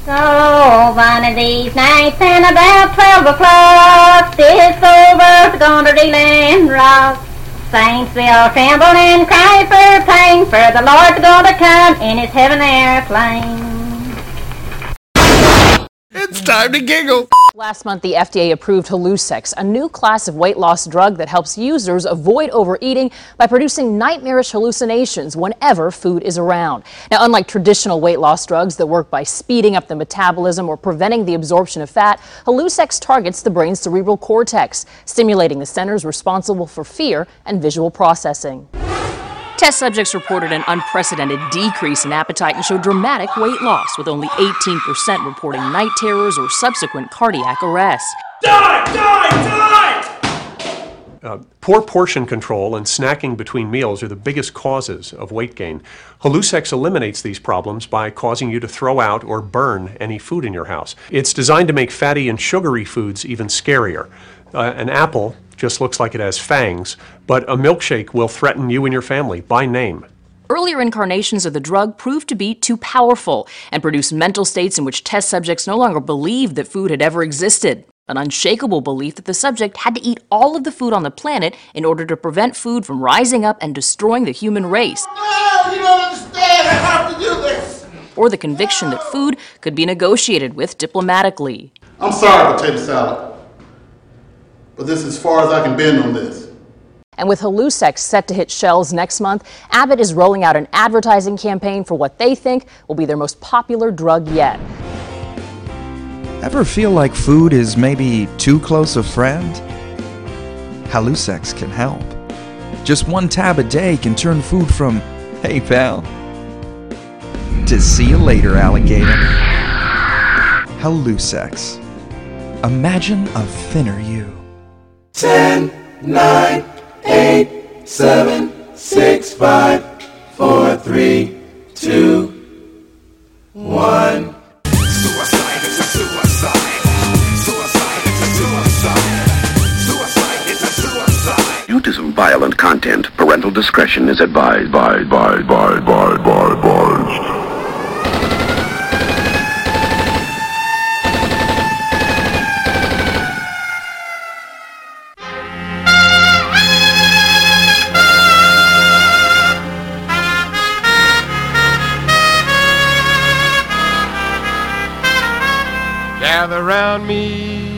So one of these nights and about 12 o'clock, this over's gonna deal rock. Saints will tremble and cry for pain, for the Lord's gonna come in his heaven airplane. It's time to giggle. Last month, the FDA approved Hallucex, a new class of weight loss drug that helps users avoid overeating by producing nightmarish hallucinations whenever food is around. Now, unlike traditional weight loss drugs that work by speeding up the metabolism or preventing the absorption of fat, Hallucex targets the brain's cerebral cortex, stimulating the centers responsible for fear and visual processing. Test subjects reported an unprecedented decrease in appetite and showed dramatic weight loss, with only 18% reporting night terrors or subsequent cardiac arrest. Poor portion control and snacking between meals are the biggest causes of weight gain. Hallucex eliminates these problems by causing you to throw out or burn any food in your house. It's designed to make fatty and sugary foods even scarier. An apple just looks like it has fangs, but a milkshake will threaten you and your family by name. Earlier incarnations of the drug proved to be too powerful and produced mental states in which test subjects no longer believed that food had ever existed. An unshakable belief that the subject had to eat all of the food on the planet in order to prevent food from rising up and destroying the human race. No, you don't understand. I have to do this. Or the conviction that food could be negotiated with diplomatically. I'm sorry, potato salad, but this is as far as I can bend on this. And with Hallucex set to hit shelves next month, Abbott is rolling out an advertising campaign for what they think will be their most popular drug yet. Ever feel like food is maybe too close a friend? Hallucex can help. Just one tab a day can turn food from, hey pal, to see you later, alligator. Hallucex. Imagine a thinner you. 10, 9, 8, 7, 6, 5, 4, 3, 2, 1. Suicide, it's a suicide. Suicide, it's a suicide. Suicide, it's a suicide. Due to some violent content, parental discretion is advised. Gather round me,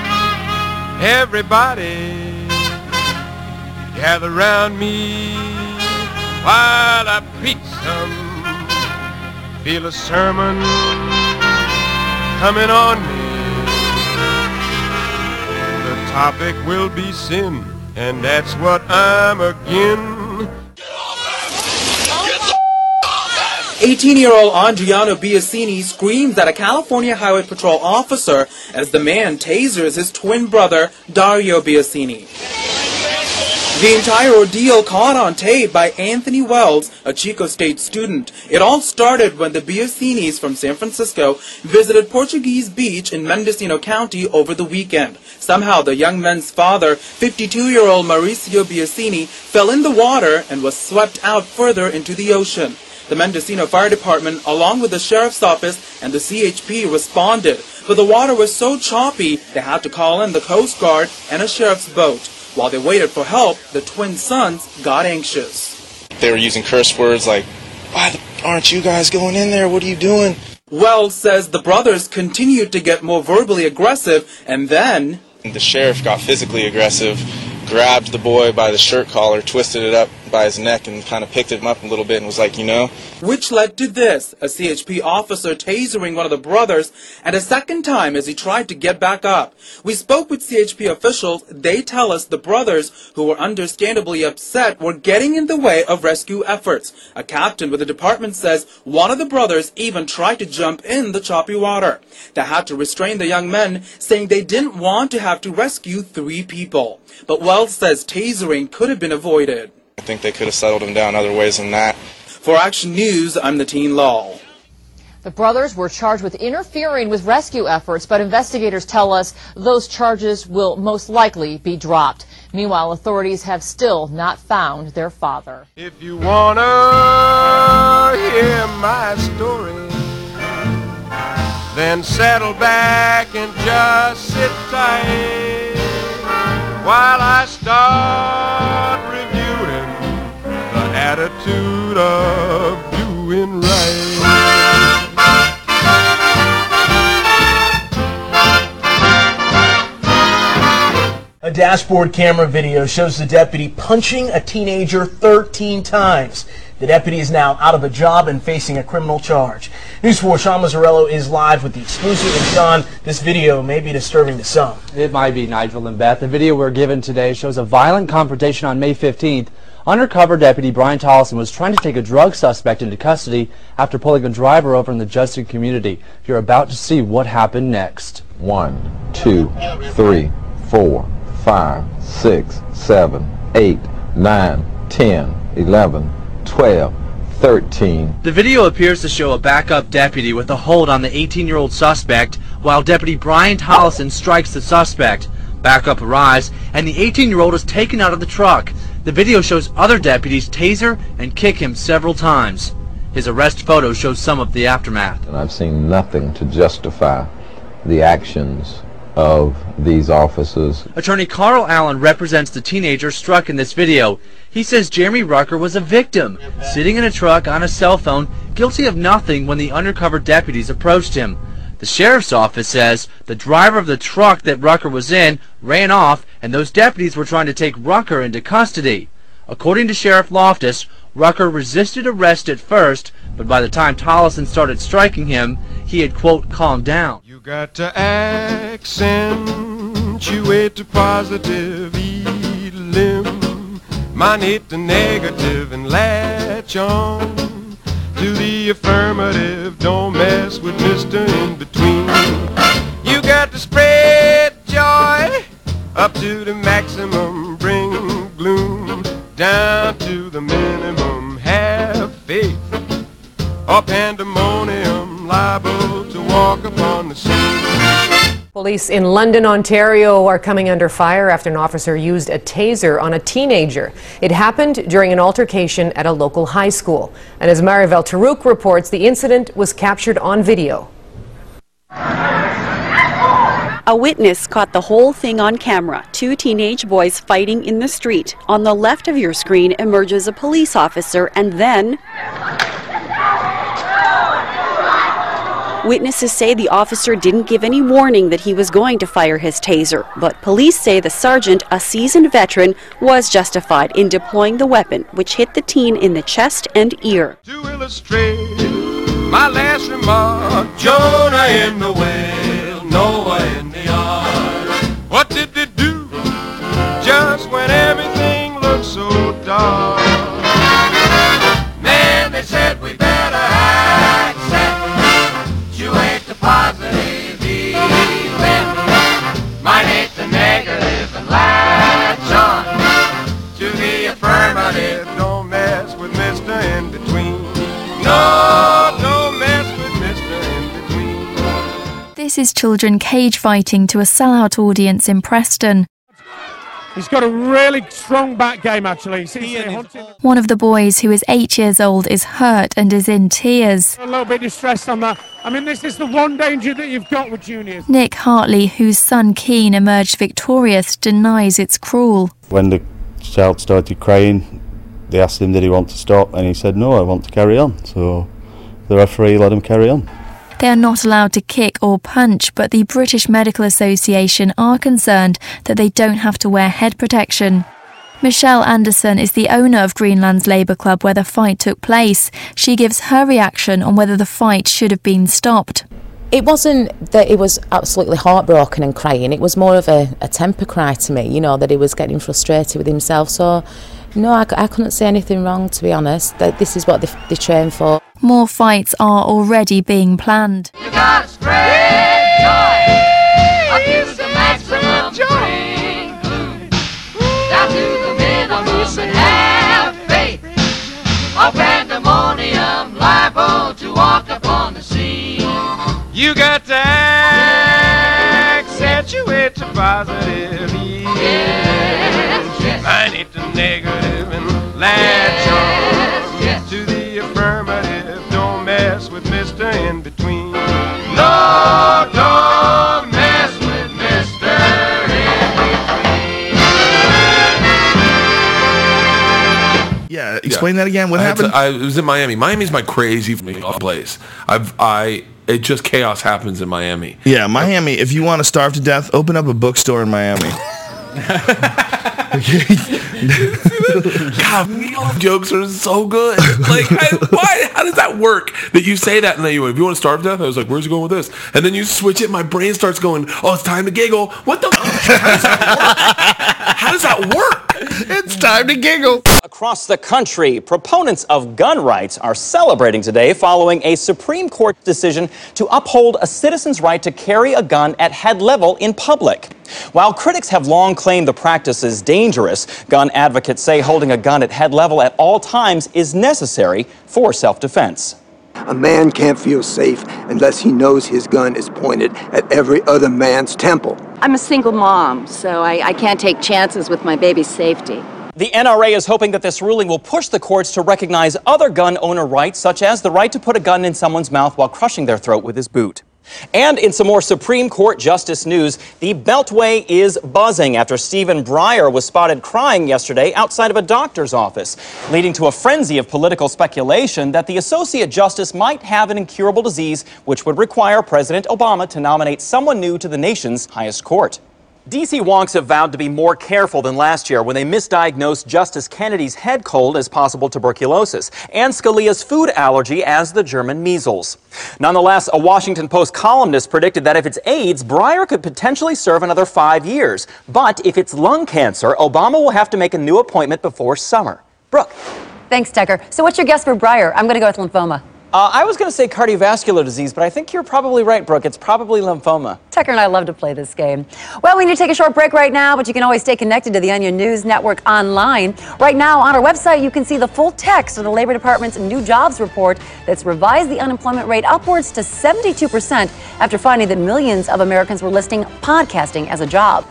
everybody. Gather round me while I preach some. Feel a sermon coming on me. The topic will be sin, and that's what I'm again. 18-year-old Andriano Biasini screams at a California Highway Patrol officer as the man tasers his twin brother, Dario Biasini. The entire ordeal caught on tape by Anthony Wells, a Chico State student. It all started when the Biasinis from San Francisco visited Portuguese Beach in Mendocino County over the weekend. Somehow, the young man's father, 52-year-old Mauricio Biasini, fell in the water and was swept out further into the ocean. The Mendocino Fire Department, along with the Sheriff's Office and the CHP, responded, but the water was so choppy they had to call in the Coast Guard and a sheriff's boat. While they waited for help, the twin sons got anxious. They were using curse words like, "Why aren't you guys going in there? What are you doing?" Wells says the brothers continued to get more verbally aggressive, and then the sheriff got physically aggressive, grabbed the boy by the shirt collar, twisted it up by his neck, and kind of picked him up a little bit and was like, Which led to this, a CHP officer tasering one of the brothers, and a second time as he tried to get back up. We spoke with CHP officials. They tell us the brothers, who were understandably upset, were getting in the way of rescue efforts. A captain with the department says one of the brothers even tried to jump in the choppy water. They had to restrain the young men, saying they didn't want to have to rescue 3 people. But Wells says tasering could have been avoided. I think they could have settled him down other ways than that. For Action News, I'm Nateen Lal. The brothers were charged with interfering with rescue efforts, but investigators tell us those charges will most likely be dropped. Meanwhile, authorities have still not found their father. If you wanna hear my story, Then settle back and just sit tight while I start reviewing the attitude of doing right. A dashboard camera video shows the deputy punching a teenager 13 times. The deputy is now out of a job and facing a criminal charge. News 4 Sean Mazzarello is live with the exclusive. And Sean, this video may be disturbing to some. It might be, Nigel and Beth. The video we're given today shows a violent confrontation on May 15th. Undercover Deputy Brian Tollison was trying to take a drug suspect into custody after pulling a driver over in the Justin community. You're about to see what happened next. 1, 2, 3, 4, 5, 6, 7, 8, 9, 10, 11, 12, 13. The video appears to show a backup deputy with a hold on the 18-year-old suspect while Deputy Brian Tollison strikes the suspect. Backup arrives and the 18-year-old is taken out of the truck. The video shows other deputies taser and kick him several times. His arrest photo shows some of the aftermath. And I've seen nothing to justify the actions of these officers. Attorney Carl Allen represents the teenager struck in this video. He says Jeremy Rucker was a victim, sitting in a truck on a cell phone, guilty of nothing when the undercover deputies approached him. The sheriff's office says the driver of the truck that Rucker was in ran off and those deputies were trying to take Rucker into custody. According to Sheriff Loftus, Rucker resisted arrest at first, but by the time Tollison started striking him, he had, quote, calmed down. You got to accentuate the positive, elim, minate the negative, and latch on to the affirmative. Don't mess with Mr. In-Between. You got to spread joy up to the maximum, bring gloom down to the minimum. Have faith or pandemonium, liable to walk upon the scene. Police in London, Ontario are coming under fire after an officer used a taser on a teenager. It happened during an altercation at a local high school. And as Marivel Tarouk reports, the incident was captured on video. A witness caught the whole thing on camera. Two teenage boys fighting in the street. On the left of your screen emerges a police officer and then witnesses say the officer didn't give any warning that he was going to fire his taser, but police say the sergeant, a seasoned veteran, was justified in deploying the weapon, which hit the teen in the chest and ear. To illustrate my last remark, Jonah in the whale, Noah in the ark. What did they do just when everything looked so dark? Man, they said we better accentuate the positive, eliminate the negative, and latch on to the affirmative. Don't mess with Mr. In-Between. No, don't mess with Mr. In-Between. This is children cage fighting to a sellout audience in Preston. He's got a really strong back game, actually. One of the boys, who is 8 years old, is hurt and is in tears. A little bit distressed on that. I mean, this is the one danger that you've got with juniors. Nick Hartley, whose son Keane emerged victorious, denies it's cruel. When the child started crying, they asked him did he want to stop, and he said no, I want to carry on. So the referee let him carry on. They are not allowed to kick or punch, but the British Medical Association are concerned that they don't have to wear head protection. Michelle Anderson is the owner of Greenland's Labour Club where the fight took place. She gives her reaction on whether the fight should have been stopped. It wasn't that he was absolutely heartbroken and crying. It was more of a temper cry to me, you know, that he was getting frustrated with himself. So, no, I couldn't say anything wrong, to be honest. That this is what they train for. More fights are already being planned. You gotta spread joy up to the maximum, bring gloom down to the minimum, and have faith or pandemonium, liable to walk upon the scene. You got to accentuate the positive, minate the negative, and latch on to the affirmative. Don't mess with Mr. In-Between. No! Oh, don't mess with Mr. Yeah, explain that again. What happened? It was in Miami. Miami's my crazy place. It just chaos happens in Miami. Yeah, Miami. If you want to starve to death, open up a bookstore in Miami. God, jokes are so good. Like, why? How does that work? That you say that and then if you want to starve to death, I was like, where's it going with this? And then you switch it. My brain starts going, oh, it's time to giggle. What the? How does that work? It's time to giggle. Across the country, proponents of gun rights are celebrating today following a Supreme Court decision to uphold a citizen's right to carry a gun at head level in public. While critics have long claimed the practice is dangerous, gun advocates say holding a gun at head level at all times is necessary for self-defense. A man can't feel safe unless he knows his gun is pointed at every other man's temple. I'm a single mom, so I can't take chances with my baby's safety. The NRA is hoping that this ruling will push the courts to recognize other gun owner rights, such as the right to put a gun in someone's mouth while crushing their throat with his boot. And in some more Supreme Court justice news, the Beltway is buzzing after Stephen Breyer was spotted crying yesterday outside of a doctor's office, leading to a frenzy of political speculation that the Associate Justice might have an incurable disease which would require President Obama to nominate someone new to the nation's highest court. D.C. wonks have vowed to be more careful than last year when they misdiagnosed Justice Kennedy's head cold as possible tuberculosis and Scalia's food allergy as the German measles. Nonetheless, a Washington Post columnist predicted that if it's AIDS, Breyer could potentially serve another 5 years. But if it's lung cancer, Obama will have to make a new appointment before summer. Brooke. Thanks, Tucker. So what's your guess for Breyer? I'm going to go with lymphoma. I was going to say cardiovascular disease, but I think you're probably right, Brooke. It's probably lymphoma. Tucker and I love to play this game. Well, we need to take a short break right now, but you can always stay connected to the Onion News Network online. Right now, on our website, you can see the full text of the Labor Department's new jobs report that's revised the unemployment rate upwards to 72% after finding that millions of Americans were listing podcasting as a job.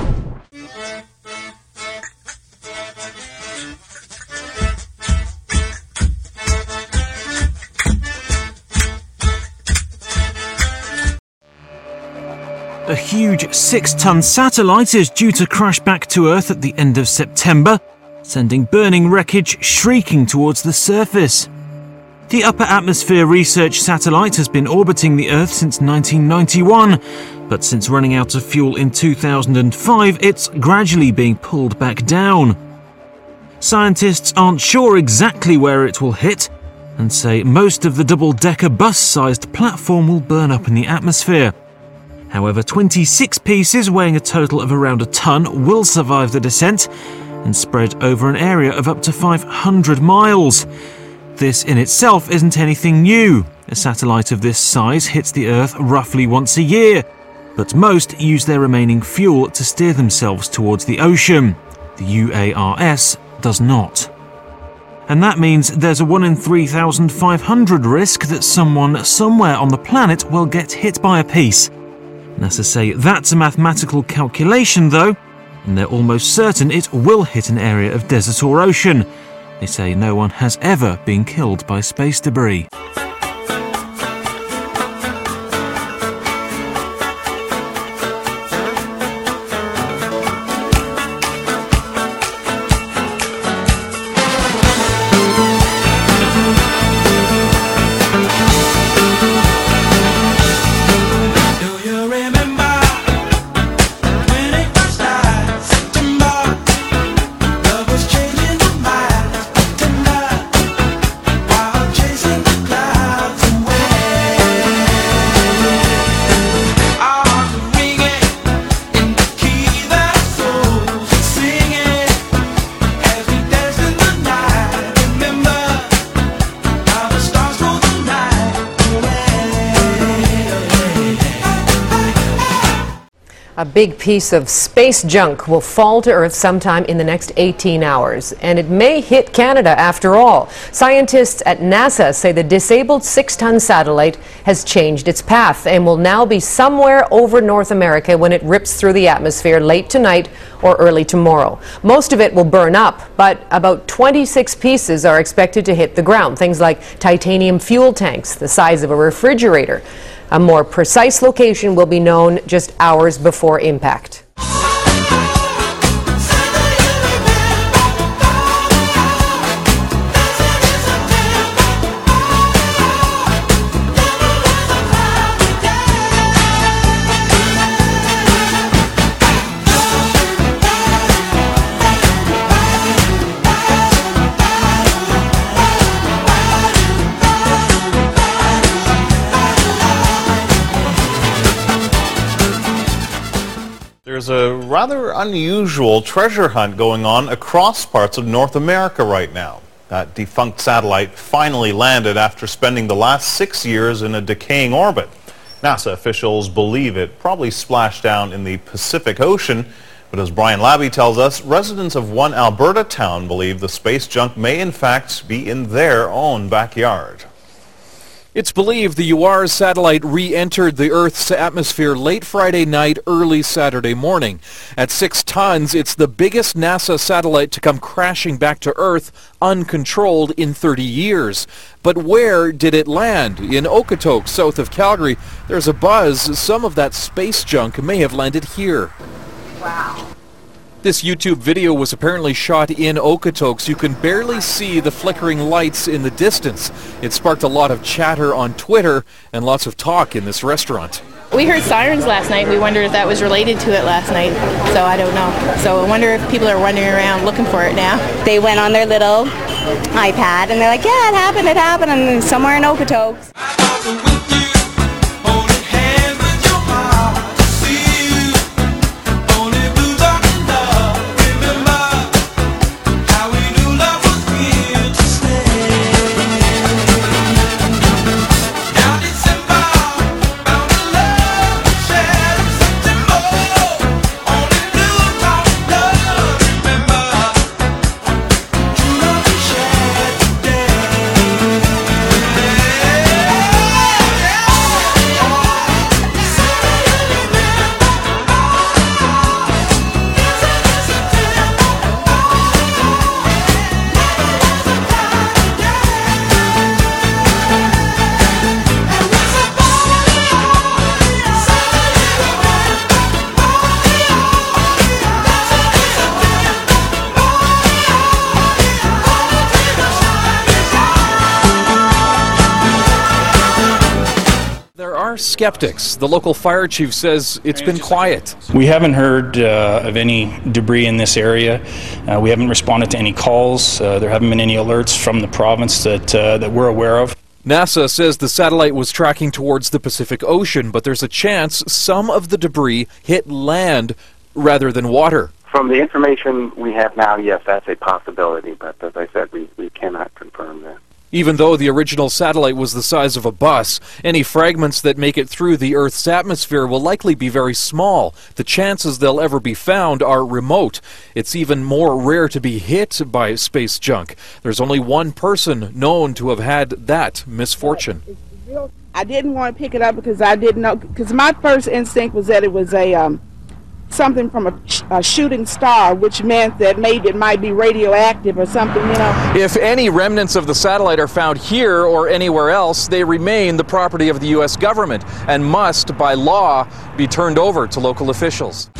A huge 6-ton satellite is due to crash back to Earth at the end of September, sending burning wreckage shrieking towards the surface. The Upper Atmosphere Research Satellite has been orbiting the Earth since 1991, but since running out of fuel in 2005, it's gradually being pulled back down. Scientists aren't sure exactly where it will hit, and say most of the double-decker bus-sized platform will burn up in the atmosphere. However, 26 pieces weighing a total of around a ton will survive the descent and spread over an area of up to 500 miles. This in itself isn't anything new. A satellite of this size hits the Earth roughly once a year, but most use their remaining fuel to steer themselves towards the ocean. The UARS does not. And that means there's a 1 in 3,500 risk that someone somewhere on the planet will get hit by a piece. NASA say that's a mathematical calculation though, and they're almost certain it will hit an area of desert or ocean. They say no one has ever been killed by space debris. A big piece of space junk will fall to Earth sometime in the next 18 hours, and it may hit Canada after all. Scientists at NASA say the disabled 6-ton satellite has changed its path and will now be somewhere over North America when it rips through the atmosphere late tonight or early tomorrow. Most of it will burn up, but about 26 pieces are expected to hit the ground. Things like titanium fuel tanks, the size of a refrigerator. A more precise location will be known just hours before impact. There's a rather unusual treasure hunt going on across parts of North America right now. That defunct satellite finally landed after spending the last 6 years in a decaying orbit. NASA officials believe it probably splashed down in the Pacific Ocean, but as Brian Labby tells us, residents of one Alberta town believe the space junk may in fact be in their own backyard. It's believed the UARS satellite re-entered the Earth's atmosphere late Friday night, early Saturday morning. At 6 tons, it's the biggest NASA satellite to come crashing back to Earth uncontrolled in 30 years. But where did it land? In Okotoks, south of Calgary, there's a buzz some of that space junk may have landed here. Wow. This YouTube video was apparently shot in Okotoks. You can barely see the flickering lights in the distance. It sparked a lot of chatter on Twitter and lots of talk in this restaurant. We heard sirens last night. We wondered if that was related to it last night. So I don't know. So I wonder if people are wandering around looking for it now. They went on their little iPad and they're like, yeah, it happened, and somewhere in Okotoks. Skeptics. The local fire chief says it's been quiet. We haven't heard of any debris in this area. We haven't responded to any calls. There haven't been any alerts from the province that we're aware of. NASA says the satellite was tracking towards the Pacific Ocean, but there's a chance some of the debris hit land rather than water. From the information we have now, yes, that's a possibility, but as I said, we cannot confirm that. Even though the original satellite was the size of a bus, any fragments that make it through the Earth's atmosphere will likely be very small. The chances they'll ever be found are remote. It's even more rare to be hit by space junk. There's only one person known to have had that misfortune. I didn't want to pick it up because I didn't know, because my first instinct was that it was something from a shooting star, which meant that maybe it might be radioactive or something, you know. If any remnants of the satellite are found here or anywhere else, they remain the property of the U.S. government and must, by law, be turned over to local officials.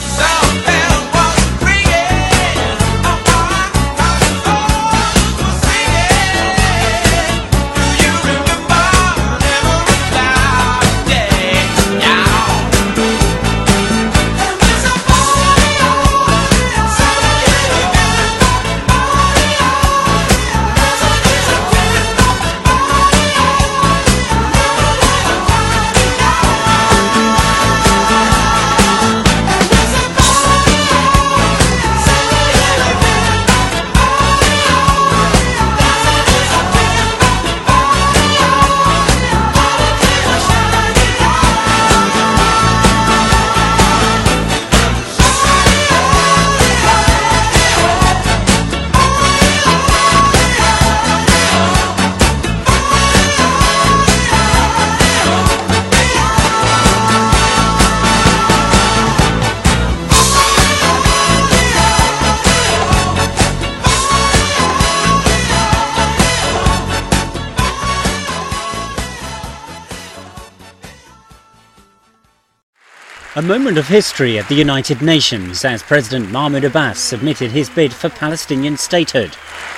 A moment of history at the United Nations as President Mahmoud Abbas submitted his bid for Palestinian statehood.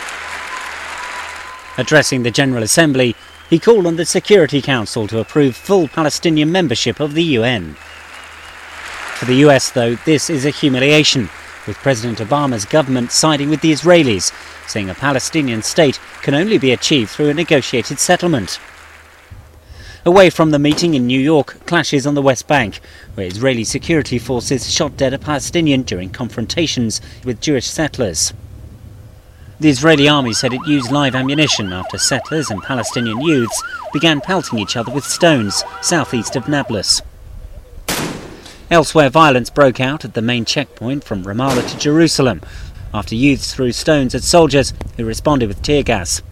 Addressing the General Assembly, he called on the Security Council to approve full Palestinian membership of the UN. For the US, though, this is a humiliation, with President Obama's government siding with the Israelis, saying a Palestinian state can only be achieved through a negotiated settlement. Away from the meeting in New York, clashes on the West Bank, where Israeli security forces shot dead a Palestinian during confrontations with Jewish settlers. The Israeli army said it used live ammunition after settlers and Palestinian youths began pelting each other with stones southeast of Nablus. Elsewhere, violence broke out at the main checkpoint from Ramallah to Jerusalem after youths threw stones at soldiers who responded with tear gas.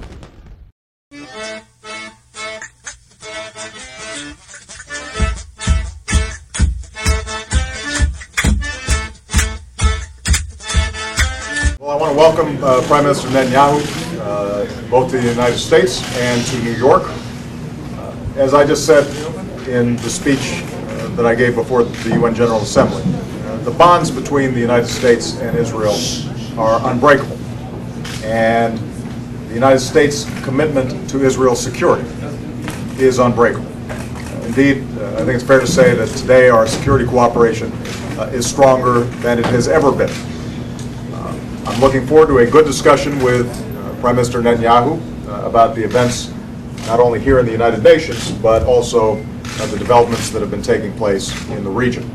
I want to welcome Prime Minister Netanyahu both to the United States and to New York. As I just said in the speech that I gave before the UN General Assembly, the bonds between the United States and Israel are unbreakable, and the United States' commitment to Israel's security is unbreakable. Indeed, I think it's fair to say that today our security cooperation is stronger than it has ever been. I'm looking forward to a good discussion with Prime Minister Netanyahu about the events not only here in the United Nations, but also the developments that have been taking place in the region.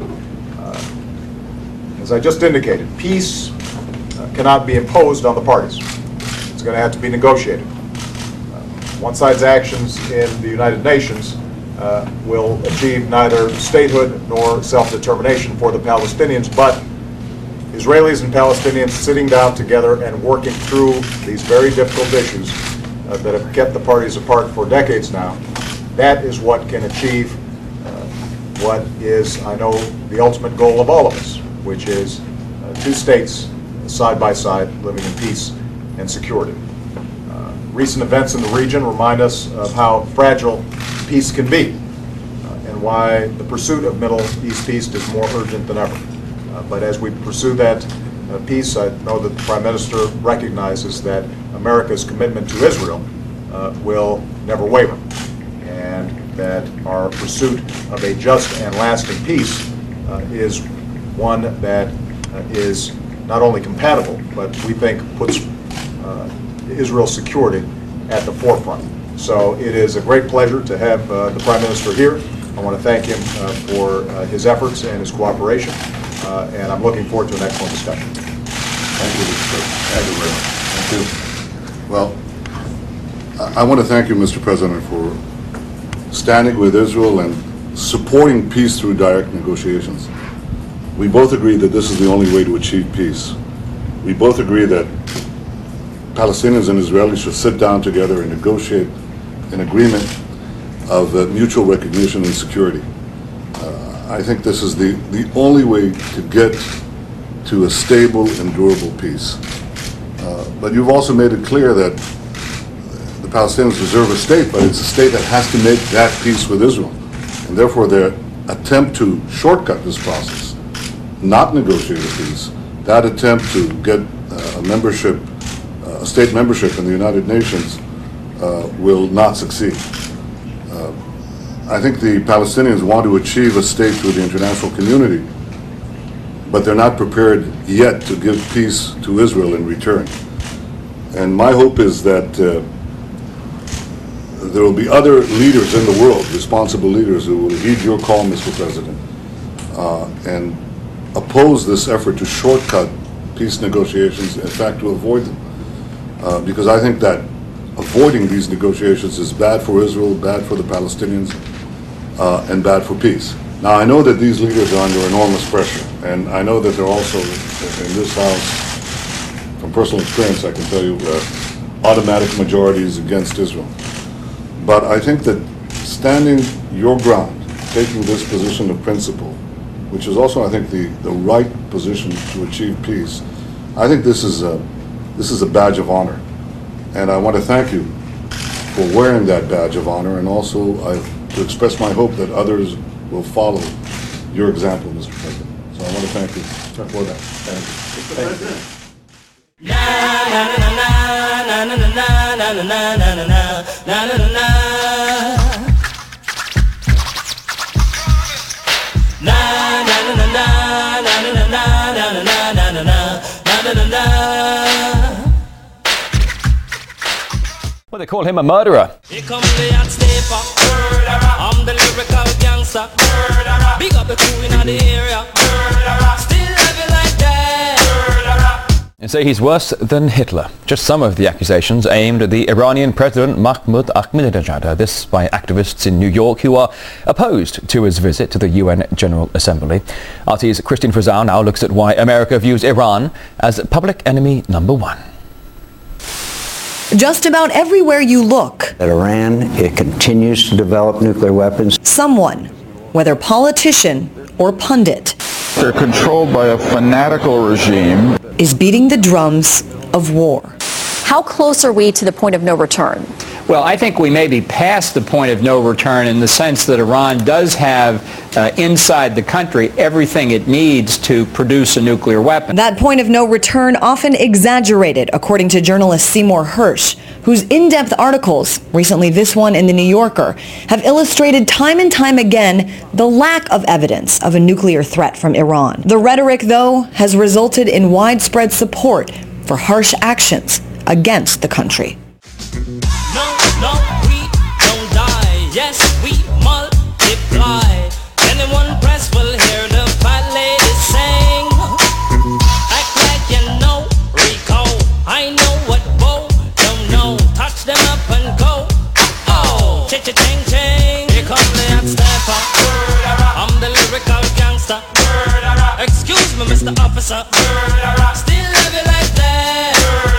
As I just indicated, peace cannot be imposed on the parties. It's going to have to be negotiated. One side's actions in the United Nations will achieve neither statehood nor self-determination for the Palestinians, but Israelis and Palestinians sitting down together and working through these very difficult issues that have kept the parties apart for decades now, that is what can achieve what is, I know, the ultimate goal of all of us, which is two states side by side living in peace and security. Recent events in the region remind us of how fragile peace can be and why the pursuit of Middle East peace is more urgent than ever. But as we pursue that peace, I know that the Prime Minister recognizes that America's commitment to Israel will never waver, and that our pursuit of a just and lasting peace is one that is not only compatible, but we think puts Israel's security at the forefront. So it is a great pleasure to have the Prime Minister here. I want to thank him for his efforts and his cooperation. And I'm looking forward to an excellent discussion. Thank you, Mr. President. Thank you. Well, I want to thank you, Mr. President, for standing with Israel and supporting peace through direct negotiations. We both agree that this is the only way to achieve peace. We both agree that Palestinians and Israelis should sit down together and negotiate an agreement of mutual recognition and security. I think this is the only way to get to a stable and durable peace. But you've also made it clear that the Palestinians deserve a state, but it's a state that has to make that peace with Israel. And therefore their attempt to shortcut this process, not negotiate a peace, that attempt to get a state membership in the United Nations will not succeed. I think the Palestinians want to achieve a state through the international community, but they're not prepared yet to give peace to Israel in return. And my hope is that there will be other leaders in the world, responsible leaders, who will heed your call, Mr. President, and oppose this effort to shortcut peace negotiations, in fact, to avoid them. Because I think that avoiding these negotiations is bad for Israel, bad for the Palestinians, and bad for peace. Now, I know that these leaders are under enormous pressure, and I know that they're also, in this House, from personal experience, I can tell you, automatic majorities against Israel. But I think that standing your ground, taking this position of principle, which is also, I think, the right position to achieve peace, I think this is a badge of honor. And I want to thank you for wearing that badge of honor, and also to express my hope that others will follow your example, Mr. President. So I want to thank you for that. Thank you. Well, they call him a murderer. Here come the hot stepper. I'm the lyrical gangster. Big up the crew in the area. Still love it like that. And say he's worse than Hitler. Just some of the accusations aimed at the Iranian President Mahmoud Ahmadinejad. This by activists in New York who are opposed to his visit to the UN General Assembly. RT's Christine Frizell now looks at why America views Iran as public enemy number one. Just about everywhere you look, That Iran, it continues to develop nuclear weapons. someone, whether politician or pundit, They're controlled by a fanatical regime. is beating the drums of war. How close are we to the point of no return? Well, I think we may be past the point of no return in the sense that Iran does have inside the country everything it needs to produce a nuclear weapon. That point of no return often exaggerated, according to journalist Seymour Hersh, whose in-depth articles, recently this one in The New Yorker, have illustrated time and time again the lack of evidence of a nuclear threat from Iran. The rhetoric, though, has resulted in widespread support for harsh actions against the country. No, we don't die. Yes, we multiply. Anyone press will hear the fat lady sing. Act like you know Rico. I know what Bo don't know. Touch them up and go. Oh, ching. Here come the hot stepper. I'm the lyrical gangster. Excuse me, Mr. Officer. Still love you like that.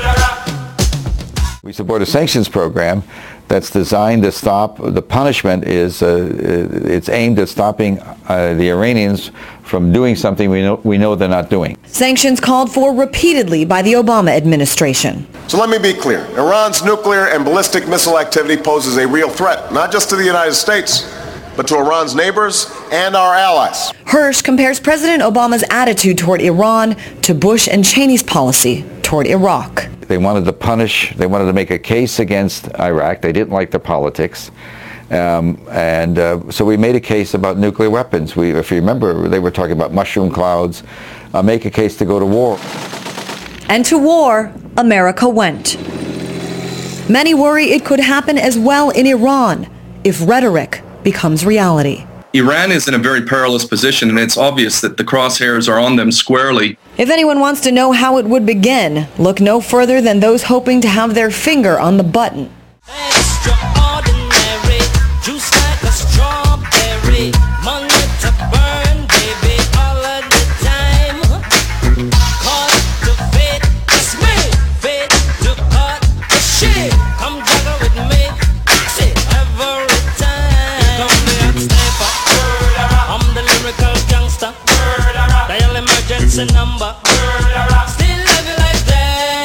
We support a sanctions program that's designed to stop, the punishment is, it's aimed at stopping the Iranians from doing something we know they're not doing. Sanctions called for repeatedly by the Obama administration. So let me be clear. Iran's nuclear and ballistic missile activity poses a real threat, not just to the United States, but to Iran's neighbors and our allies. Hersh compares President Obama's attitude toward Iran to Bush and Cheney's policy toward Iraq. They wanted to punish, they wanted to make a case against Iraq. They didn't like the politics. So we made a case about nuclear weapons. If you remember, they were talking about mushroom clouds. Make a case to go to war. And to war, America went. Many worry it could happen as well in Iran if rhetoric becomes reality. Iran is in a very perilous position, and it's obvious that the crosshairs are on them squarely. If anyone wants to know how it would begin, look no further than those hoping to have their finger on the button. Extraordinary, juice like a strawberry, money to burn, baby, all of the time. Caught to fit, it's me, fit to cut the shit. Come juggle with me, fix it every time. Come the hot stepper, I'm the lyrical gangster. Dial emergency number, still love you like that.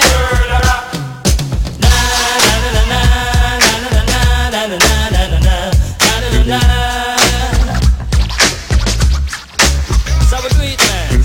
So we do it,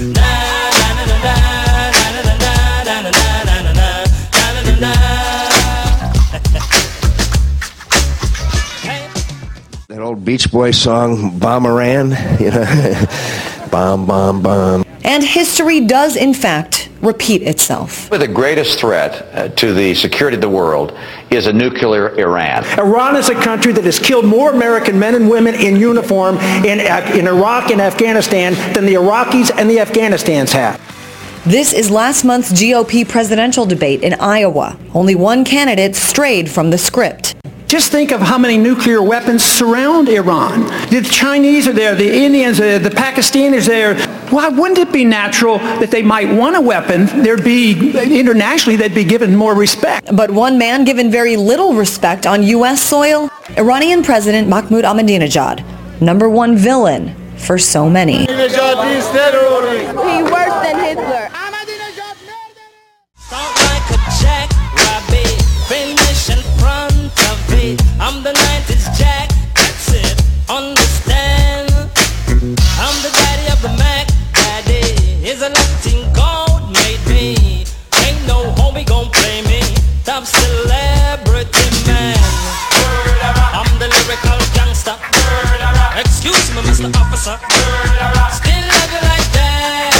That old Beach Boys song, Bomberan, you know, bomb, bomb, bomb. And history does, in fact, repeat itself. The greatest threat to the security of the world is a nuclear Iran. Iran is a country that has killed more American men and women in uniform in Iraq and Afghanistan than the Iraqis and the Afghanistans have. This is last month's GOP presidential debate in Iowa. Only one candidate strayed from the script. Just think of how many nuclear weapons surround Iran. The Chinese are there, the Indians, the Pakistanis are there. Why wouldn't it be natural that they might want a weapon? There'd be, internationally, they'd be given more respect. But one man given very little respect on U.S. soil, Iranian President Mahmoud Ahmadinejad, number one villain for so many. He worse than Hitler. Sound like a jackrabbit, finish in front of it. I'm the 90s Jack, that's it, understand? I'm the daddy. officer. Still love you like that.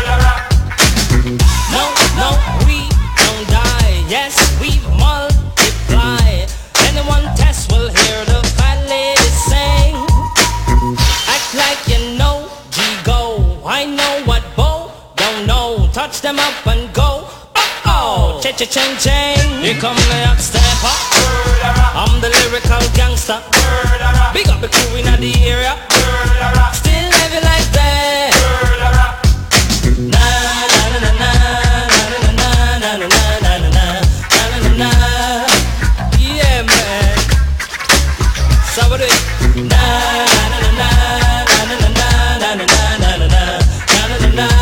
No, we don't die. Yes, we multiply. Anyone test will hear the fat lady sing. Act like you know, G-Go. I know what Bo don't know. Touch them up and go. Oh, cha-cha-ching-ching. Here come the hot stepper. I'm the lyrical gangster. Big up the crew in the area. Still love you like that. Na na na na na na na na na na na na na. Yeah, man. Somebody. Na na na na na na na na na na na na na.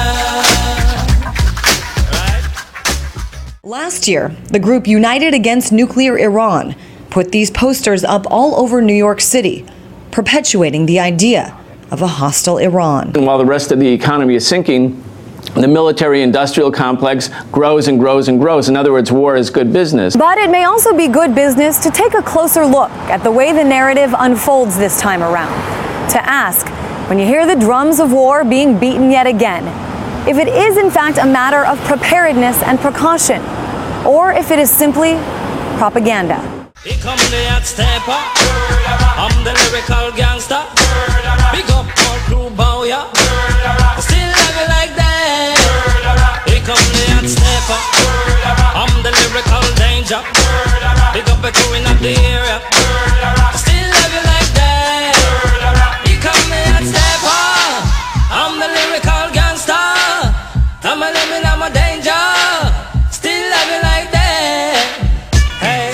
Last year, the group United Against Nuclear Iran put these posters up all over New York City, perpetuating the idea of a hostile Iran. And while the rest of the economy is sinking, the military-industrial complex grows and grows and grows. In other words, war is good business. But it may also be good business to take a closer look at the way the narrative unfolds this time around. To ask, when you hear the drums of war being beaten yet again, if it is in fact a matter of preparedness and precaution, or if it is simply propaganda. Here come the hot stepper. I'm the lyrical gangster. Big up all crew bow ya. Still love you like that. Here come the hot stepper. I'm the lyrical danger. Big up the crew in the area. Still love you like that. Here come the hot stepper. I'm the lyrical gangster. I'm a living, I'm a danger. Still love you like that. Hey.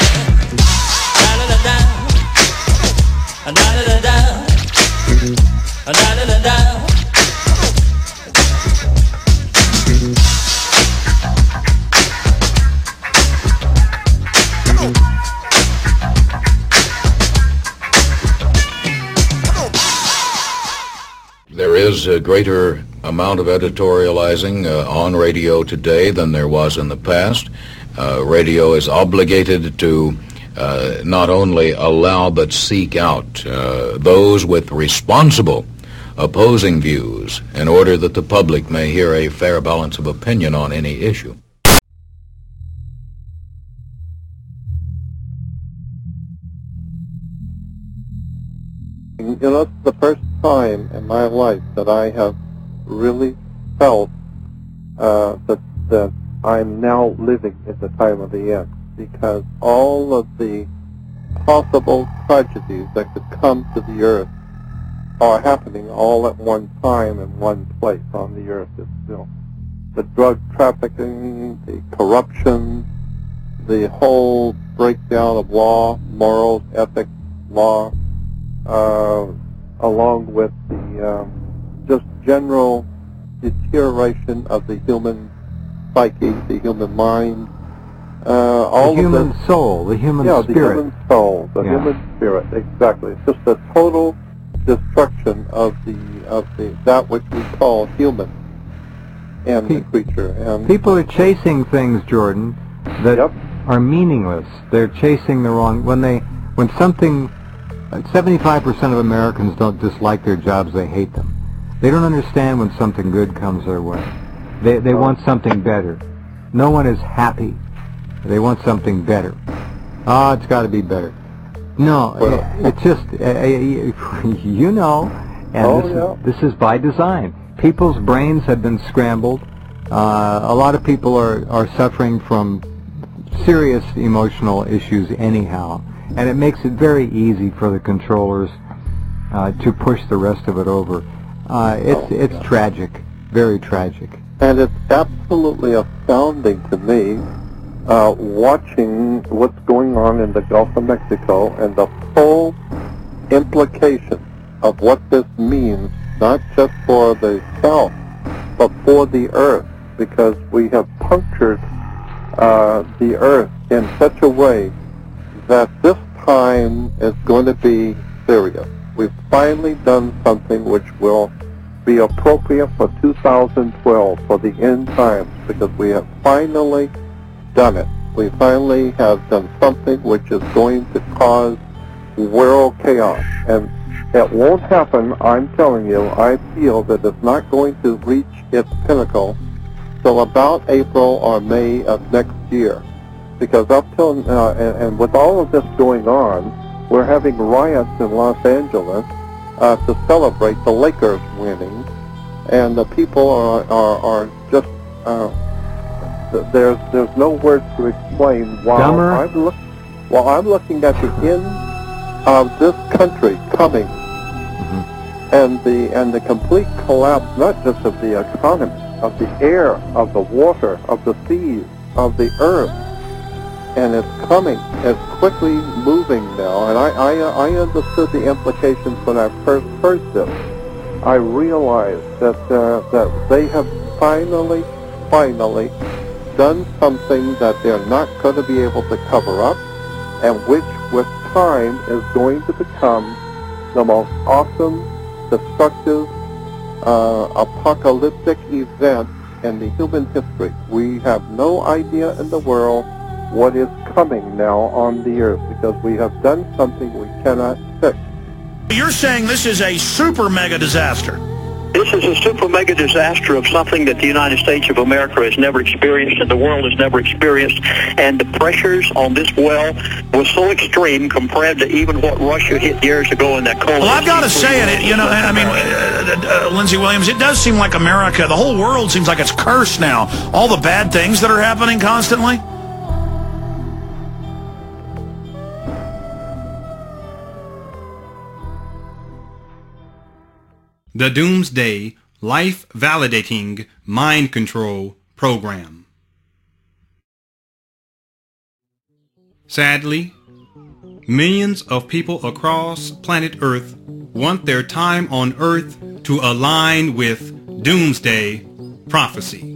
There is a greater amount of editorializing on radio today than there was in the past. Radio is obligated to not only allow but seek out those with responsible opposing views in order that the public may hear a fair balance of opinion on any issue. You know, it's the first time in my life that I have really felt that I'm now living at the time of the end, because all of the possible tragedies that could come to the earth are happening all at one time in one place on the earth itself. The drug trafficking, the corruption, the whole breakdown of law, morals, ethics, law, along with the just general deterioration of the human psyche, the human mind, all the human of this, soul, the human spirit. spirit. The human soul, the human spirit, exactly. It's just a total destruction of that which we call human and the creature. And people are chasing things, Jordan, that are meaningless. They're chasing the wrong. When something, 75% of Americans don't dislike their jobs; they hate them. They don't understand when something good comes their way. They want something better. No one is happy. They want something better. Oh, it's got to be better. No, it's just, you know, and this is by design. People's brains have been scrambled. A lot of people are suffering from serious emotional issues anyhow, and it makes it very easy for the controllers to push the rest of it over. It's tragic, very tragic. And it's absolutely astounding to me watching what's going on in the Gulf of Mexico and the full implication of what this means, not just for the South, but for the Earth, because we have punctured the Earth in such a way that this time is going to be serious. We've finally done something which will be appropriate for 2012, for the end times, because we have finally done it. We finally have done something which is going to cause world chaos. And It won't happen, I'm telling you. I feel that it's not going to reach its pinnacle till about April or May of next year. Because up till, and with all of this going on, we're having riots in Los Angeles to celebrate the Lakers winning. And the people are just, there's no words to explain why I'm looking at the end of this country coming, and the complete collapse, not just of the economy, of the air, of the water, of the seas, of the earth, and it's coming. It's quickly moving now, and I understood the implications when I first heard this. I realized that they have finally done something that they're not going to be able to cover up, and which with time is going to become the most awesome, destructive, apocalyptic event in the human history. We have no idea in the world what is coming now on the earth, because we have done something we cannot fix. You're saying this is a super mega disaster. This is a super mega disaster of something that the United States of America has never experienced and the world has never experienced. And the pressures on this well was so extreme compared to even what Russia hit years ago in that cold. Well, I've got to say it, you know, I mean, Lindsey Williams, it does seem like America, the whole world seems like it's cursed now. All the bad things that are happening constantly. The Doomsday Life Validating Mind Control Program. Sadly, millions of people across planet Earth want their time on Earth to align with Doomsday prophecy.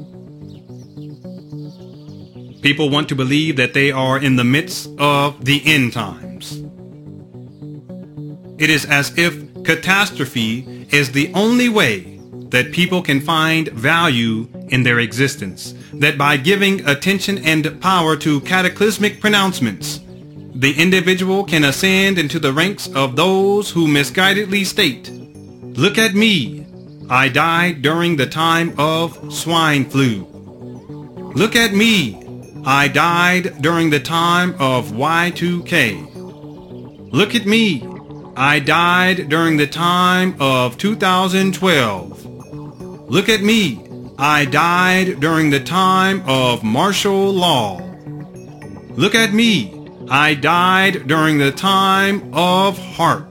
People want to believe that they are in the midst of the end times. It is as if catastrophe is the only way that people can find value in their existence, that by giving attention and power to cataclysmic pronouncements, the individual can ascend into the ranks of those who misguidedly state, "Look at me, I died during the time of swine flu. Look at me, I died during the time of Y2K. Look at me, I died during the time of 2012. Look at me, I died during the time of martial law. Look at me, I died during the time of HAARP.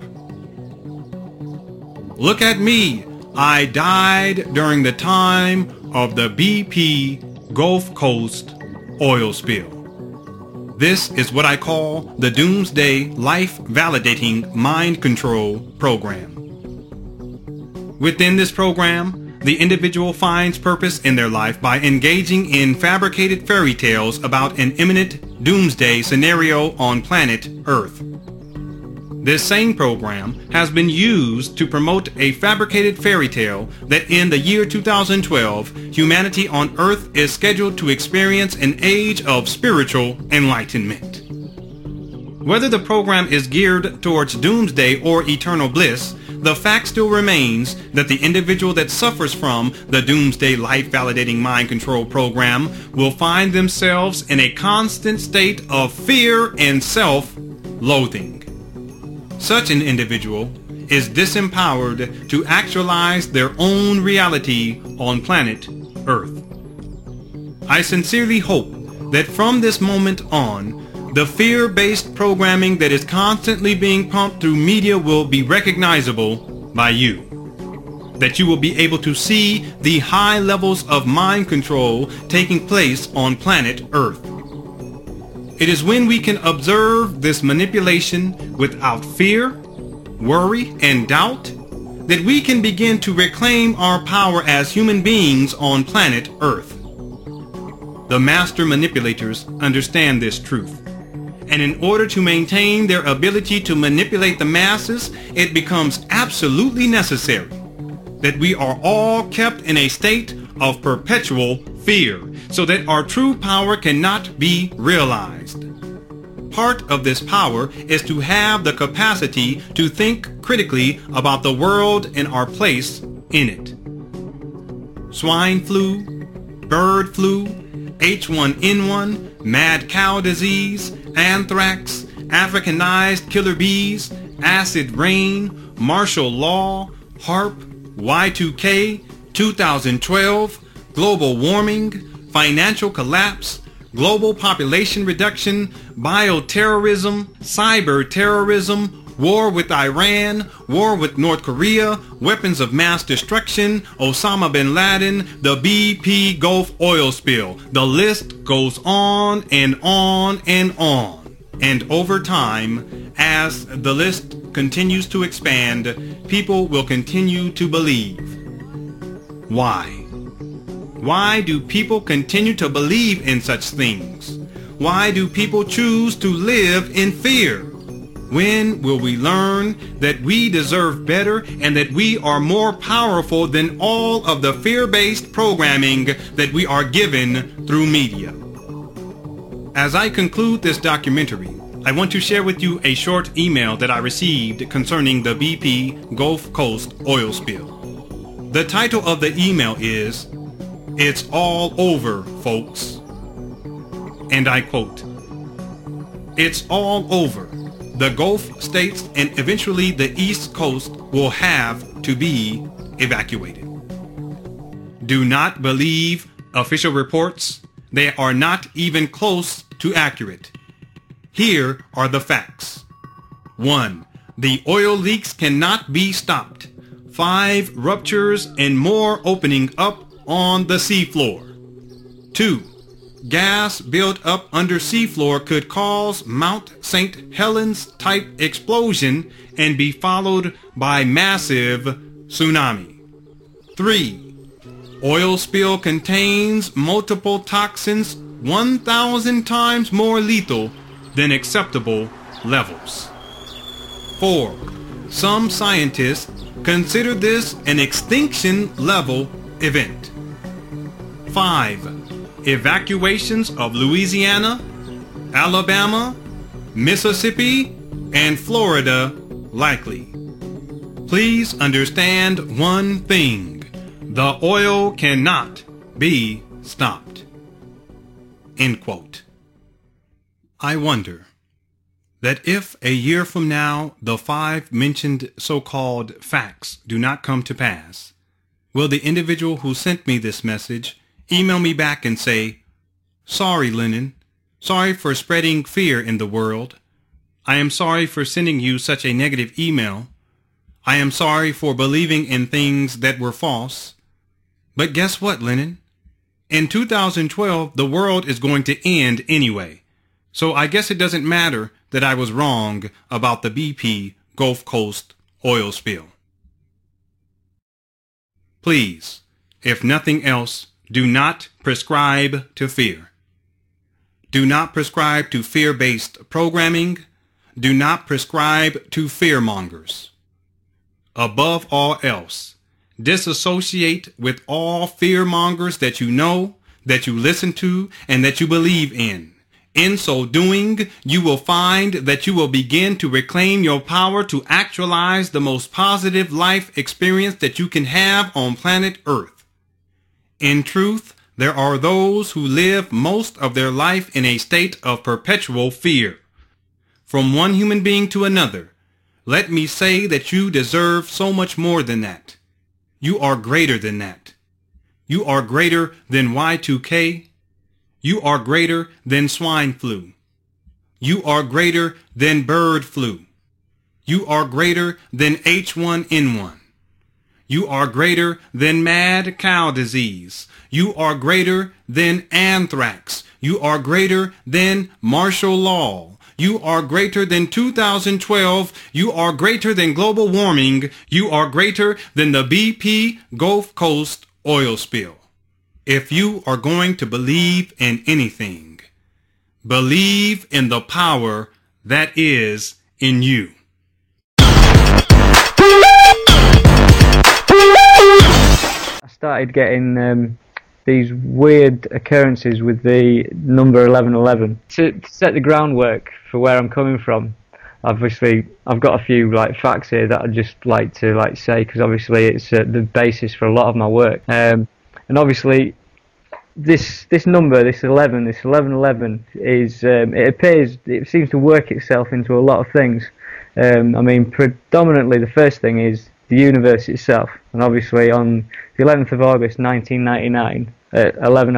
Look at me, I died during the time of the BP Gulf Coast oil spill." This is what I call the Doomsday Life Validating Mind Control Program. Within this program, the individual finds purpose in their life by engaging in fabricated fairy tales about an imminent doomsday scenario on planet Earth. This same program has been used to promote a fabricated fairy tale that in the year 2012, humanity on Earth is scheduled to experience an age of spiritual enlightenment. Whether the program is geared towards doomsday or eternal bliss, the fact still remains that the individual that suffers from the Doomsday Life Validating Mind Control Program will find themselves in a constant state of fear and self-loathing. Such an individual is disempowered to actualize their own reality on planet Earth. I sincerely hope that from this moment on, the fear-based programming that is constantly being pumped through media will be recognizable by you. That you will be able to see the high levels of mind control taking place on planet Earth. It is when we can observe this manipulation without fear, worry, and doubt that we can begin to reclaim our power as human beings on planet Earth. The master manipulators understand this truth, and in order to maintain their ability to manipulate the masses, it becomes absolutely necessary that we are all kept in a state of perpetual fear, so that our true power cannot be realized. Part of this power is to have the capacity to think critically about the world and our place in it. Swine flu, bird flu, H1N1, mad cow disease, anthrax, Africanized killer bees, acid rain, martial law, HARP, Y2K, 2012, global warming, financial collapse, global population reduction, bioterrorism, cyber terrorism, war with Iran, war with North Korea, weapons of mass destruction, Osama bin Laden, the BP Gulf oil spill. The list goes on and on and on. And over time, as the list continues to expand, people will continue to believe. Why? Why do people continue to believe in such things? Why do people choose to live in fear? When will we learn that we deserve better and that we are more powerful than all of the fear-based programming that we are given through media? As I conclude this documentary, I want to share with you a short email that I received concerning the BP Gulf Coast oil spill. The title of the email is, "It's all over, folks." And I quote, "It's all over. The Gulf states and eventually the East Coast will have to be evacuated. Do not believe official reports. They are not even close to accurate. Here are the facts. 1. The oil leaks cannot be stopped. 5 ruptures and more opening up on the seafloor. 2. Gas built up under seafloor could cause Mount St. Helens type explosion and be followed by massive tsunami. 3. Oil spill contains multiple toxins 1,000 times more lethal than acceptable levels. 4. Some scientists consider this an extinction level event. 5. Evacuations of Louisiana, Alabama, Mississippi, and Florida likely. Please understand one thing. The oil cannot be stopped." End quote. I wonder that if a year from now the 5 mentioned so-called facts do not come to pass, will the individual who sent me this message email me back and say, "Sorry, Lennon. Sorry for spreading fear in the world. I am sorry for sending you such a negative email. I am sorry for believing in things that were false. But guess what, Lennon? In 2012, the world is going to end anyway. So I guess it doesn't matter that I was wrong about the BP Gulf Coast oil spill." Please, if nothing else, do not prescribe to fear. Do not prescribe to fear-based programming. Do not prescribe to fearmongers. Above all else, disassociate with all fearmongers that you know, that you listen to, and that you believe in. In so doing, you will find that you will begin to reclaim your power to actualize the most positive life experience that you can have on planet Earth. In truth, there are those who live most of their life in a state of perpetual fear. From one human being to another, let me say that you deserve so much more than that. You are greater than that. You are greater than Y2K. You are greater than swine flu. You are greater than bird flu. You are greater than H1N1. You are greater than mad cow disease. You are greater than anthrax. You are greater than martial law. You are greater than 2012. You are greater than global warming. You are greater than the BP Gulf Coast oil spill. If you are going to believe in anything, believe in the power that is in you. I started getting these weird occurrences with the number 1111. To set the groundwork for where I'm coming from, obviously I've got a few like facts here that I'd just like to say, because obviously it's the basis for a lot of my work. And obviously this number, this 1111 is it seems to work itself into a lot of things. I mean, predominantly the first thing is the universe itself, and obviously on the 11th of August 1999 at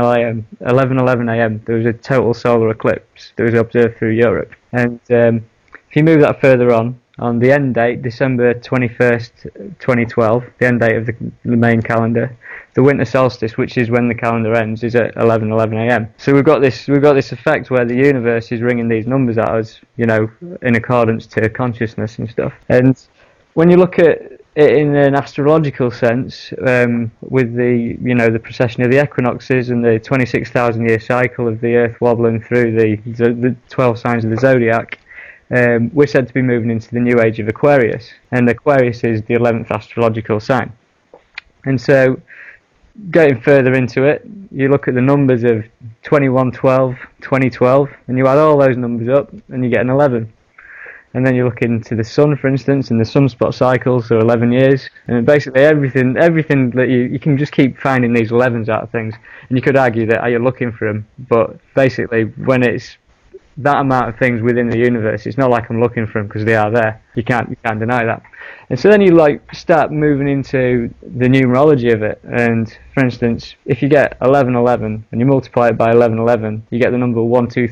11:11 a.m. there was a total solar eclipse that was observed through Europe. And if you move that further on the end date, December 21st 2012, the end date of the main calendar, the winter solstice, which is when the calendar ends, is at 11:11 a.m. So we've got this effect where the universe is ringing these numbers at us, you know, in accordance to consciousness and stuff. And when you look at it in an astrological sense, with the precession of the equinoxes and the 26,000-year cycle of the Earth wobbling through the 12 signs of the zodiac, we're said to be moving into the new age of Aquarius, and Aquarius is the 11th astrological sign. And so, getting further into it, you look at the numbers of 2112, 2012, and you add all those numbers up, and you get an 11. And then you look into the sun, for instance, and the sunspot cycles are 11 years, and basically everything that you can just keep finding these 11s out of things, and you could argue that, are you looking for them? But basically, when it's that amount of things within the universe, it's not like I'm looking for them, because they are there. You can't deny that. And so then you start moving into the numerology of it. And for instance, if you get 1111 and you multiply it by 1111, you get the number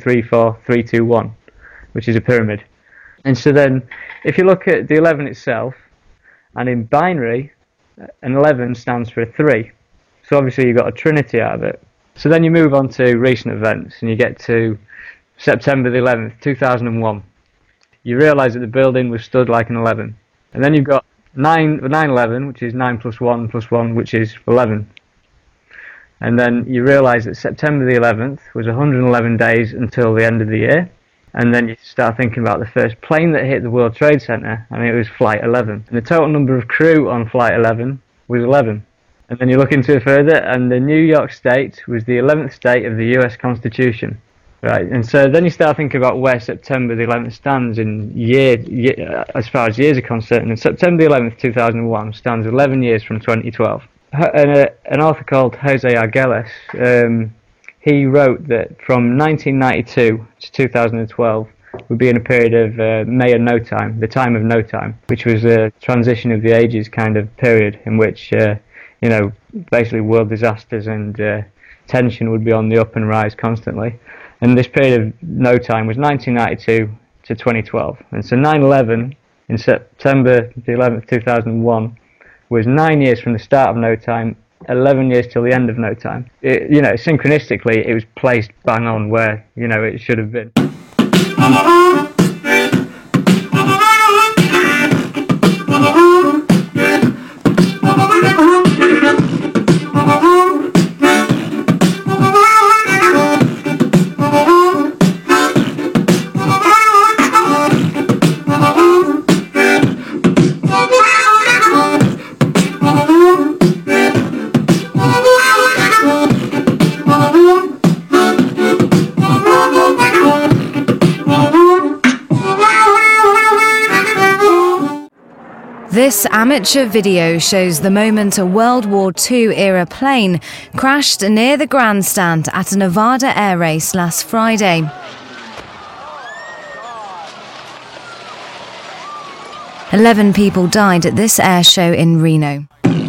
1234321, which is a pyramid. And so then, if you look at the 11 itself, and in binary, an 11 stands for a 3. So obviously you've got a trinity out of it. So then you move on to recent events, and you get to September the 11th, 2001. You realise that the building was stood like an 11. And then you've got 9/11, which is 9 plus 1 plus 1, which is 11. And then you realise that September the 11th was 111 days until the end of the year. And then you start thinking about the first plane that hit the World Trade Center, and it was Flight 11. And the total number of crew on Flight 11 was 11. And then you look into it further, and the New York State was the 11th state of the US Constitution. Right, and so then you start thinking about where September the 11th stands in year, as far as years are concerned. And September the 11th, 2001 stands 11 years from 2012. An author called Jose Arguelles, he wrote that from 1992 to 2012 would be in a period of May and No Time, the time of no time, which was a transition of the ages kind of period in which, basically world disasters and tension would be on the up and rise constantly. And this period of no time was 1992 to 2012. And so 9/11 in September the 11th, 2001 was 9 years from the start of no time, 11 years till the end of no time. Synchronistically, it was placed bang on where, it should have been. This amateur video shows the moment a World War II-era plane crashed near the grandstand at a Nevada air race last Friday. 11 people died at this air show in Reno.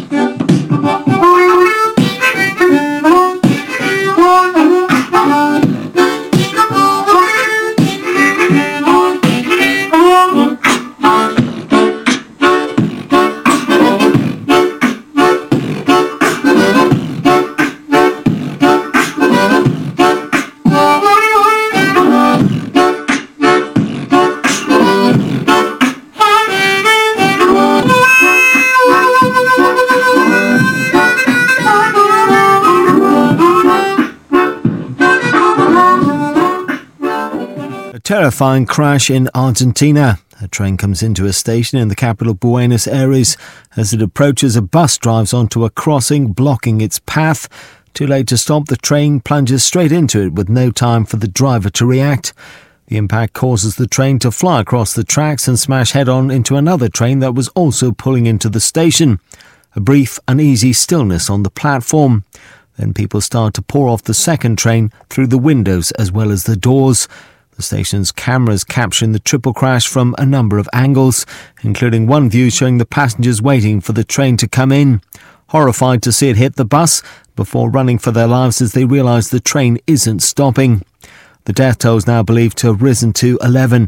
Terrifying crash in Argentina. A train comes into a station in the capital Buenos Aires. As it approaches, a bus drives onto a crossing, blocking its path. Too late to stop, the train plunges straight into it with no time for the driver to react. The impact causes the train to fly across the tracks and smash head-on into another train that was also pulling into the station. A brief, uneasy stillness on the platform. Then people start to pour off the second train through the windows as well as the doors. The station's cameras capturing the triple crash from a number of angles, including one view showing the passengers waiting for the train to come in. Horrified to see it hit the bus before running for their lives as they realise the train isn't stopping. The death toll is now believed to have risen to 11.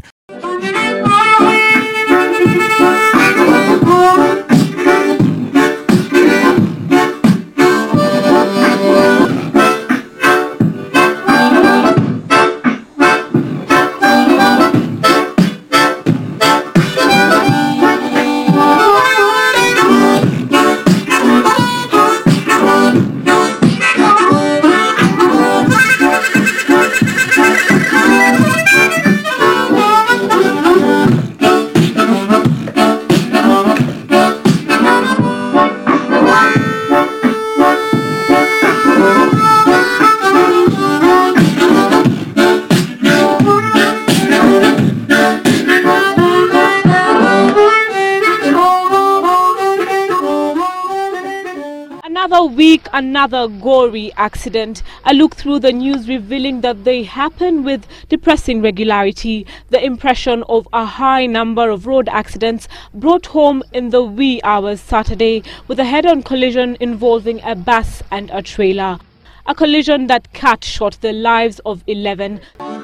Another gory accident. A look through the news revealing that they happen with depressing regularity. The impression of a high number of road accidents brought home in the wee hours Saturday with a head-on collision involving a bus and a trailer. A collision that cut short the lives of 11.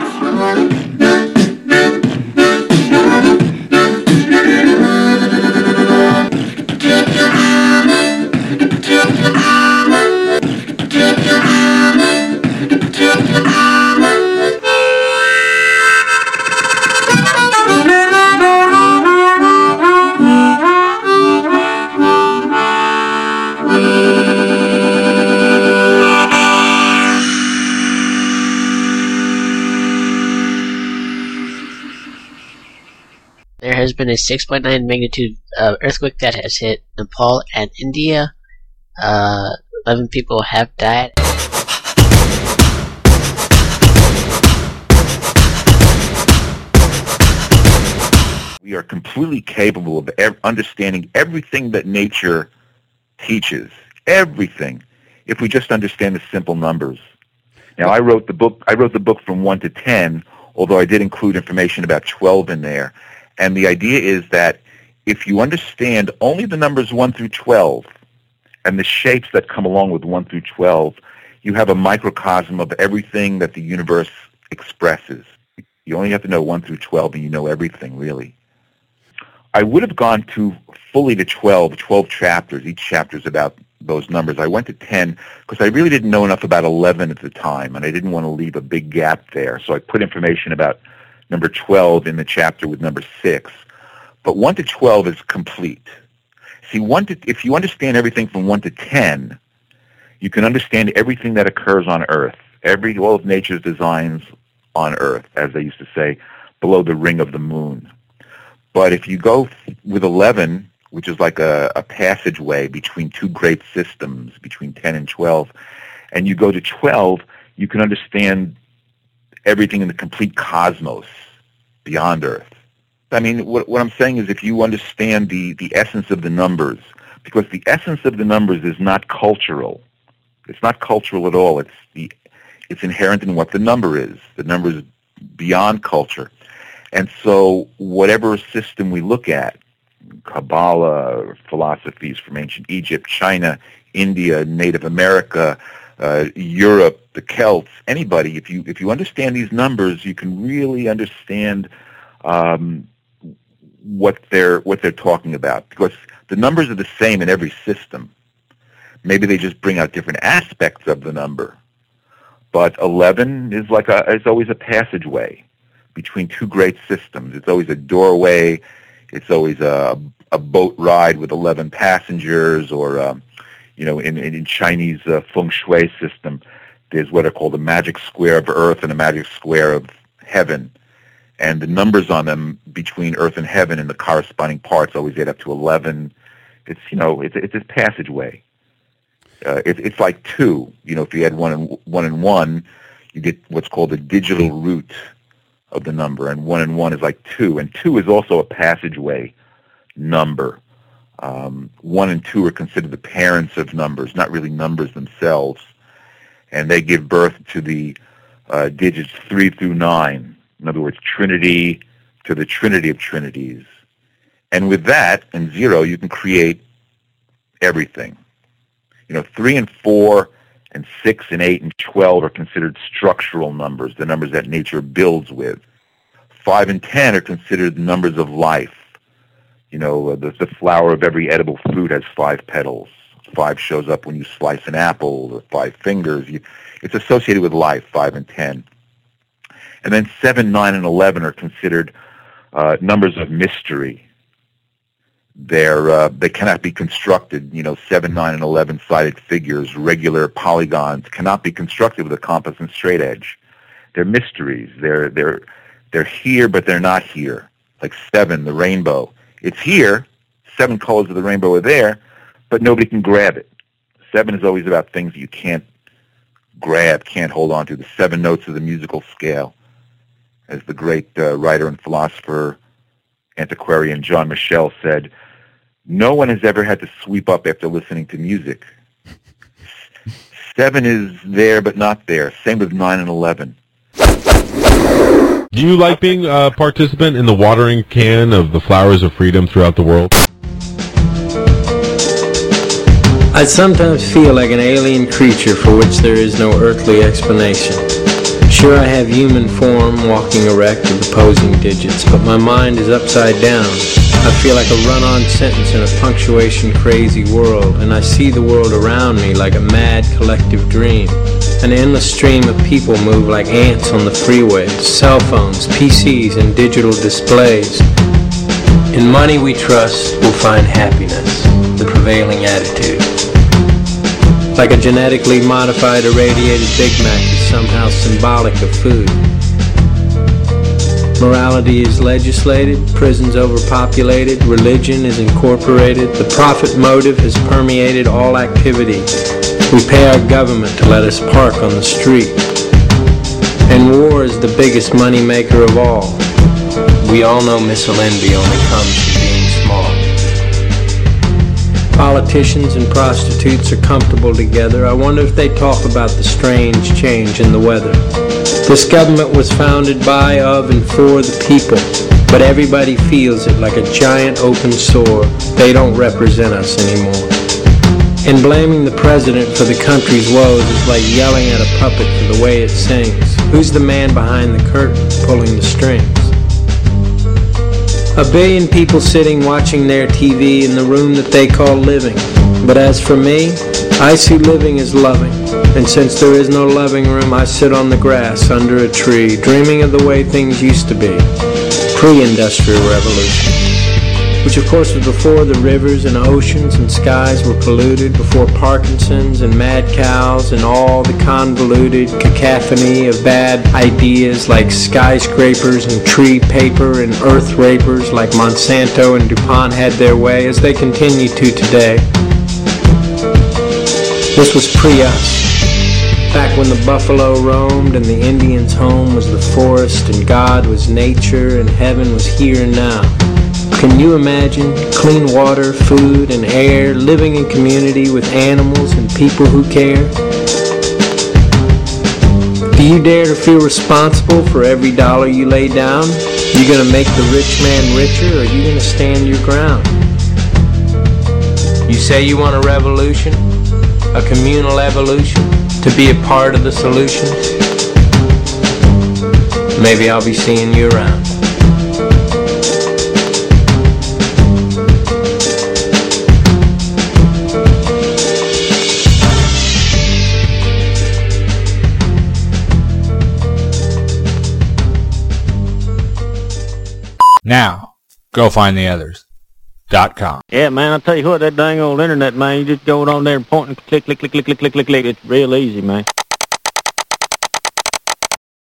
There has been a 6.9 magnitude earthquake that has hit Nepal and India. 11 people have died. We are completely capable of understanding everything that nature teaches. Everything. If we just understand the simple numbers. Now, I wrote the book from 1 to 10, although I did include information about 12 in there. And the idea is that if you understand only the numbers 1 through 12 and the shapes that come along with 1 through 12, you have a microcosm of everything that the universe expresses. You only have to know 1 through 12 and you know everything, really. I would have gone fully to 12 chapters. Each chapter is about those numbers. I went to 10 because I really didn't know enough about 11 at the time, and I didn't want to leave a big gap there. So I put information about number 12 in the chapter with number 6. But 1 to 12 is complete. See, if you understand everything from 1 to 10, you can understand everything that occurs on Earth, all of nature's designs on Earth, as they used to say, below the ring of the moon. But if you go with 11, which is like a passageway between two great systems, between 10 and 12, and you go to 12, you can understand everything in the complete cosmos beyond Earth. I mean, what I'm saying is if you understand the essence of the numbers, because the essence of the numbers is not cultural. It's not cultural at all. It's inherent in what the number is. The number is beyond culture. And so whatever system we look at, Kabbalah, philosophies from ancient Egypt, China, India, Native America, Europe, the Celts, anybody, if you understand these numbers, you can really understand what they're talking about, because the numbers are the same in every system. Maybe they just bring out different aspects of the number. But 11 is it's always a passageway between two great systems. It's always a doorway. It's always a boat ride with 11 passengers, or in Chinese feng shui system, there's what are called a magic square of Earth and a magic square of heaven. And the numbers on them between Earth and heaven and the corresponding parts always add up to 11. It's a passageway. It's like 2. You know, if you add 1 and 1, you get what's called the digital root of the number, and 1 and 1 is like 2. And 2 is also a passageway number. 1 and 2 are considered the parents of numbers, not really numbers themselves, and they give birth to the digits 3 through 9. In other words, trinity to the trinity of trinities. And with that and 0, you can create everything. You know, 3 and 4 and 6 and 8 and 12 are considered structural numbers, the numbers that nature builds with. 5 and 10 are considered the numbers of life. You know, the flower of every edible fruit has 5 petals. 5 shows up when you slice an apple, or 5 fingers. It's associated with life, 5 and 10. And then 7, 9, and 11 are considered numbers of mystery. They cannot be constructed. You know, 7, 9, and 11-sided figures, regular polygons, cannot be constructed with a compass and straight edge. They're mysteries. They're here, but they're not here. Like 7, the rainbow. It's here. 7 colors of the rainbow are there, but nobody can grab it. 7 is always about things that you can't grab, can't hold on to. The 7 notes of the musical scale. As the great writer and philosopher, antiquarian John Michel said, no one has ever had to sweep up after listening to music. 7 is there but not there. Same with 9 and 11. Do you like being a participant in the watering can of the flowers of freedom throughout the world? I sometimes feel like an alien creature for which there is no earthly explanation. Sure, I have human form, walking erect with opposing digits, but my mind is upside down. I feel like a run-on sentence in a punctuation-crazy world, and I see the world around me like a mad collective dream. An endless stream of people move like ants on the freeways, cell phones, PCs, and digital displays. In money we trust, we'll find happiness, the prevailing attitude. Like a genetically modified irradiated Big Mac is somehow symbolic of food. Morality is legislated, prisons overpopulated, religion is incorporated, the profit motive has permeated all activity. We pay our government to let us park on the street. And war is the biggest money maker of all. We all know missile envy only comes from being small. Politicians and prostitutes are comfortable together. I wonder if they talk about the strange change in the weather. This government was founded by, of, and for the people, but everybody feels it like a giant open sore. They don't represent us anymore. And blaming the president for the country's woes is like yelling at a puppet for the way it sings. Who's the man behind the curtain pulling the strings? A billion people sitting watching their TV in the room that they call living. But as for me, I see living as loving. And since there is no loving room, I sit on the grass under a tree, dreaming of the way things used to be. Pre-industrial revolution. Which of course was before the rivers and oceans and skies were polluted, before Parkinson's and mad cows and all the convoluted cacophony of bad ideas like skyscrapers and tree paper and earth rapers like Monsanto and DuPont had their way, as they continue to today. This was pre-us. Back when the buffalo roamed and the Indian's home was the forest and God was nature and heaven was here and now. Can you imagine clean water, food, and air, living in community with animals and people who care? Do you dare to feel responsible for every dollar you lay down? You gonna make the rich man richer, or are you gonna stand your ground? You say you want a revolution, a communal evolution, to be a part of the solution? Maybe I'll be seeing you around. Now, go find the others.com. Yeah, man, I'll tell you what, that dang old internet, man, you just go on there and point and click. It's real easy, man.